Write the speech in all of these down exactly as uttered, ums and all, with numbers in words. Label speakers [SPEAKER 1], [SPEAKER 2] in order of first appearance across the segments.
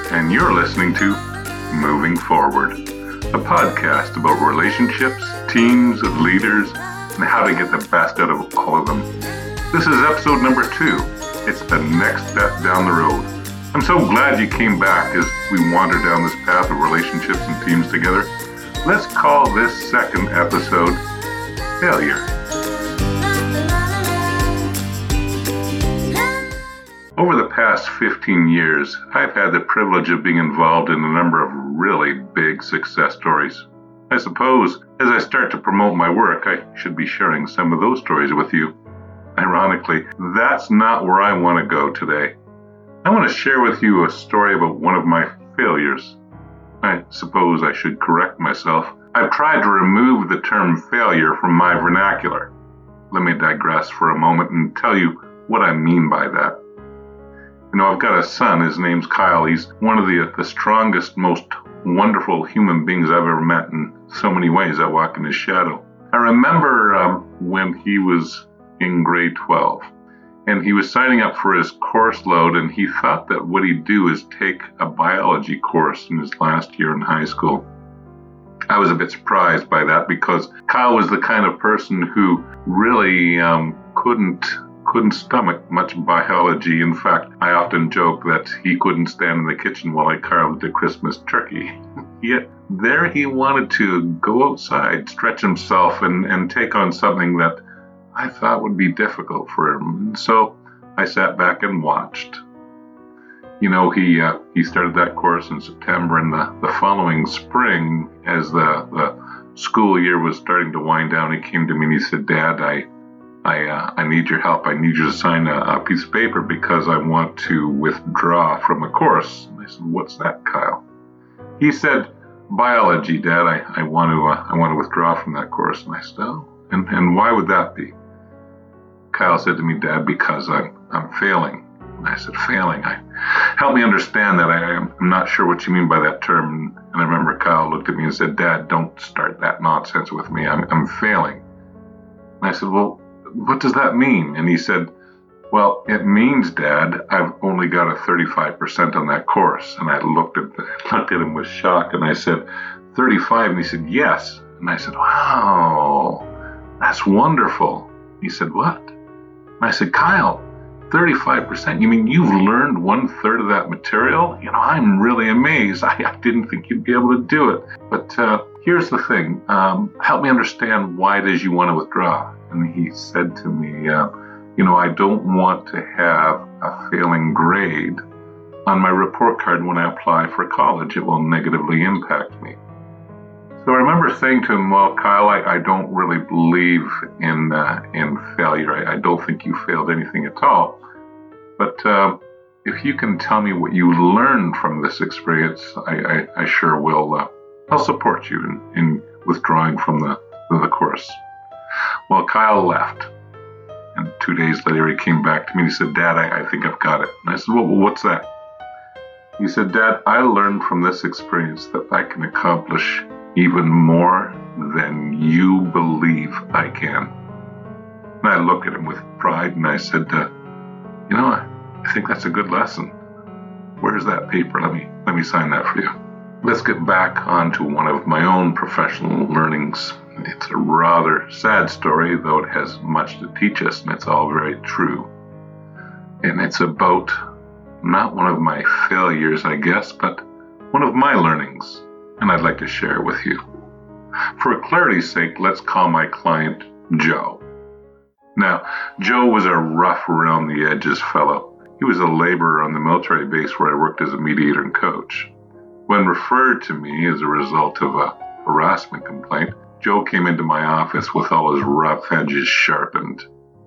[SPEAKER 1] and you're listening to Moving Forward, a podcast about relationships, teams, and leaders, and how to get the best out of all of them. This is episode number two. It's the next step down the road. I'm so glad you came back as we wander down this path of relationships and teams together. Let's call this second episode Failure. Over the past fifteen years, I've had the privilege of being involved in a number of really big success stories. I suppose as I start to promote my work, I should be sharing some of those stories with you. Ironically, that's not where I want to go today. I want to share with you a story about one of my failures. I suppose I should correct myself. I've tried to remove the term failure from my vernacular. Let me digress for a moment and tell you what I mean by that. You know, I've got a son. His name's Kyle. He's one of the, the strongest, most wonderful human beings I've ever met in so many ways. I walk in his shadow. I remember um, when he was in grade twelve, and he was signing up for his course load, and he thought that what he'd do is take a biology course in his last year in high school. I was a bit surprised by that because Kyle was the kind of person who really um, couldn't couldn't stomach much biology. In fact, I often joke that he couldn't stand in the kitchen while I carved a Christmas turkey. Yet there he wanted to go outside, stretch himself, and, and take on something that I thought would be difficult for him. And so I sat back and watched. You know, he uh, he started that course in September, and the, the following spring, as the, the school year was starting to wind down, he came to me and he said, "Dad, I I uh, I need your help. I need you to sign a, a piece of paper because I want to withdraw from a course." And I said, "What's that, Kyle?" He said, "Biology, Dad. I, I want to uh, I want to withdraw from that course." And I said, "Oh, and, and why would that be?" Kyle said to me, "Dad, because I'm I'm failing." And I said, "Failing? I help me understand that. I am I'm not sure what you mean by that term." And I remember Kyle looked at me and said, "Dad, don't start that nonsense with me. I'm I'm failing." And I said, "Well, what does that mean?" And he said, "Well, it means, Dad, I've only got a thirty-five percent on that course." And I looked at the, looked at him with shock, and I said, thirty-five? And he said, "Yes." And I said, "Wow, that's wonderful." He said, "What?" And I said, "Kyle, thirty-five percent? You mean you've learned one third of that material? You know, I'm really amazed. I, I didn't think you'd be able to do it. But uh, here's the thing. Um, help me understand why it is you want to withdraw." And he said to me, uh, you know, "I don't want to have a failing grade on my report card when I apply for college. It will negatively impact me." So I remember saying to him, "Well, Kyle, I, I don't really believe in uh, in failure. I, I don't think you failed anything at all. But uh, if you can tell me what you learned from this experience, I, I, I sure will. Uh, I'll support you in, in withdrawing from the, the course." Well, Kyle left, and two days later he came back to me and he said, "Dad, I, I think I've got it." And I said, "Well, what's that?" He said, "Dad, I learned from this experience that I can accomplish even more than you believe I can." And I looked at him with pride and I said, uh, you know, I, I think that's a good lesson. Where's that paper? Let me, let me sign that for you. Let's get back onto one of my own professional learnings. It's a rather sad story, though it has much to teach us, and it's all very true. And it's about not one of my failures, I guess, but one of my learnings, and I'd like to share it with you. For clarity's sake, let's call my client Joe. Now, Joe was a rough around the edges fellow. He was a laborer on the military base where I worked as a mediator and coach. When referred to me as a result of a harassment complaint, Joe came into my office with all his rough edges sharpened.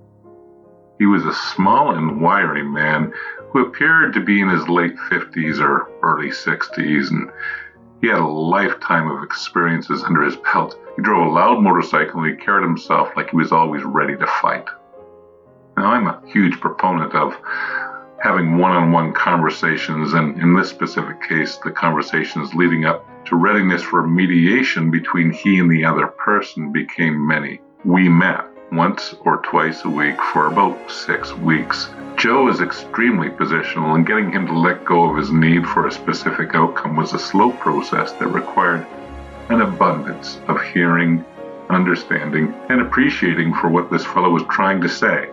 [SPEAKER 1] He was a small and wiry man who appeared to be in his late fifties or early sixties, and he had a lifetime of experiences under his belt. He drove a loud motorcycle and he carried himself like he was always ready to fight. Now, I'm a huge proponent of having one-on-one conversations, and in this specific case, the conversations leading up to readiness for mediation between he and the other person became many. We met. once or twice a week for about six weeks. Joe is extremely positional, and getting him to let go of his need for a specific outcome was a slow process that required an abundance of hearing, understanding, and appreciating for what this fellow was trying to say.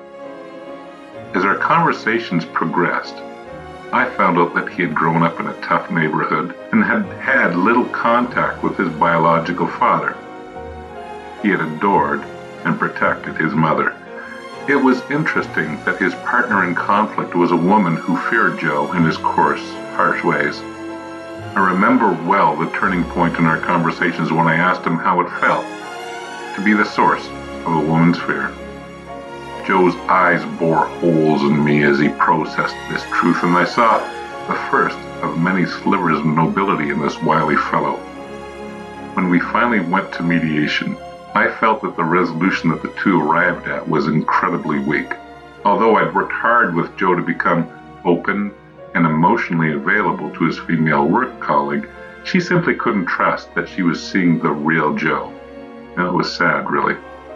[SPEAKER 1] As our conversations progressed, I found out that he had grown up in a tough neighborhood and had had little contact with his biological father. He had adored and protected his mother. It was interesting that his partner in conflict was a woman who feared Joe in his coarse, harsh ways. I remember well the turning point in our conversations when I asked him how it felt to be the source of a woman's fear. Joe's eyes bore holes in me as he processed this truth, and I saw the first of many slivers of nobility in this wily fellow. When we finally went to mediation, I felt that the resolution that the two arrived at was incredibly weak. Although I'd worked hard with Joe to become open and emotionally available to his female work colleague, she simply couldn't trust that she was seeing the real Joe. And it was sad, really.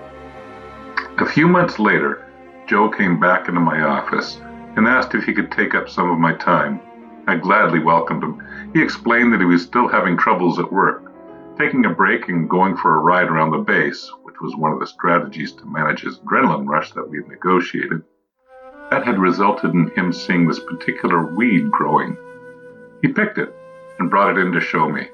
[SPEAKER 1] A few months later, Joe came back into my office and asked if he could take up some of my time. I gladly welcomed him. He explained that he was still having troubles at work, taking a break and going for a ride around the base, which was one of the strategies to manage his adrenaline rush that we had negotiated. That had resulted in him seeing this particular weed growing. He picked it and brought it in to show me.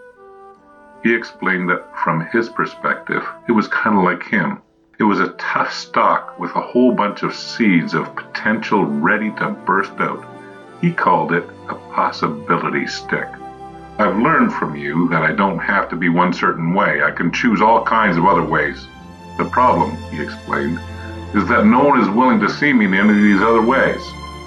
[SPEAKER 1] He explained that from his perspective, it was kind of like him. It was a tough stalk with a whole bunch of seeds of potential ready to burst out. He called it a possibility stick. I've learned from you that I don't have to be one certain way. I can choose all kinds of other ways. The problem, he explained, is that no one is willing to see me in any of these other ways.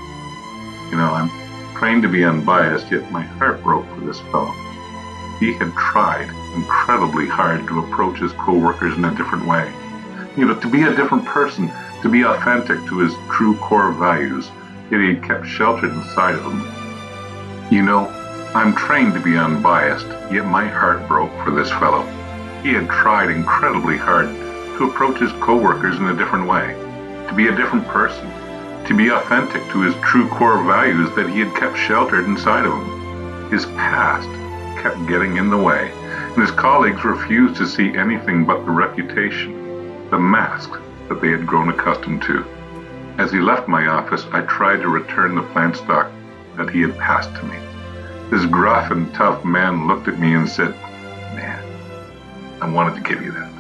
[SPEAKER 1] You know, I'm trained to be unbiased, yet my heart broke for this fellow. He had tried incredibly hard to approach his co-workers in a different way. You know, to be a different person, to be authentic to his true core values, yet he kept sheltered inside of them. You know, I'm trained to be unbiased, yet my heart broke for this fellow. He had tried incredibly hard to approach his co-workers in a different way, to be a different person, to be authentic to his true core values that he had kept sheltered inside of him. His past kept getting in the way, and his colleagues refused to see anything but the reputation, the mask that they had grown accustomed to. As he left my office, I tried to return the plant stock that he had passed to me. This gruff and tough man looked at me and said, "Man, I wanted to give you that."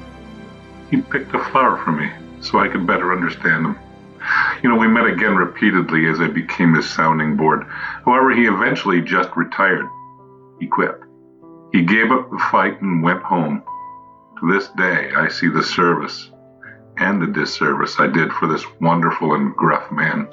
[SPEAKER 1] He picked a flower for me so I could better understand him. You know, we met again repeatedly as I became his sounding board. However, he eventually just retired. He quit. He gave up the fight and went home. To this day, I see the service and the disservice I did for this wonderful and gruff man.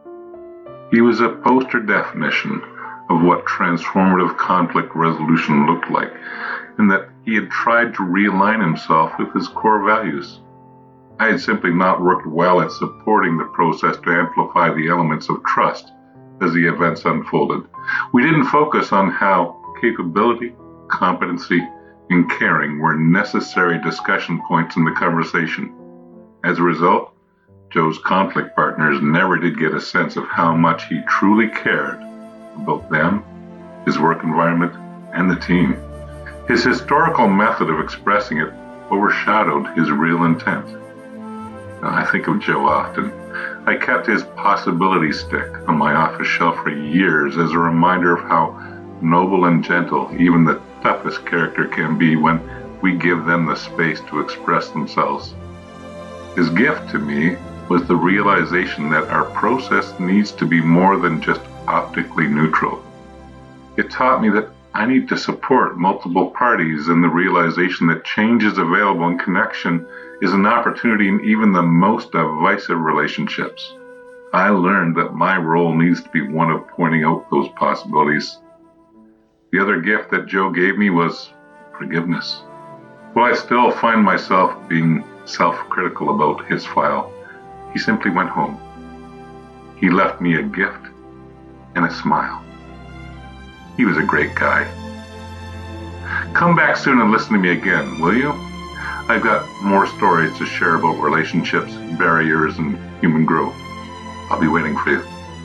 [SPEAKER 1] He was a poster definition of what transformative conflict resolution looked like, and that he had tried to realign himself with his core values. I had simply not worked well at supporting the process to amplify the elements of trust as the events unfolded. We didn't focus on how capability, competency, and caring were necessary discussion points in the conversation. As a result, Joe's conflict partners never did get a sense of how much he truly cared about them, his work environment, and the team. His historical method of expressing it overshadowed his real intent. Now, I think of Joe often. I kept his possibility stick on my office shelf for years as a reminder of how noble and gentle even the toughest character can be when we give them the space to express themselves. His gift to me was the realization that our process needs to be more than just optically neutral. It taught me that I need to support multiple parties in the realization that change is available and connection is an opportunity in even the most divisive relationships. I learned that my role needs to be one of pointing out those possibilities. The other gift that Joe gave me was forgiveness. While I still find myself being self-critical about his file, he simply went home. He left me a gift and a smile. He was a great guy. Come back soon and listen to me again, will you? I've got more stories to share about relationships, barriers, and human growth. I'll be waiting for you.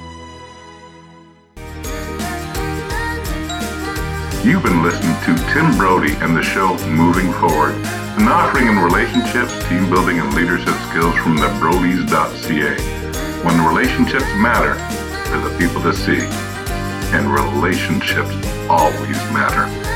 [SPEAKER 1] You've been listening to Tim Brody and the show Moving Forward, an offering in relationships, team building, and leadership skills from the brodies dot c a. When relationships matter, they're the people to see, and relationships always matter.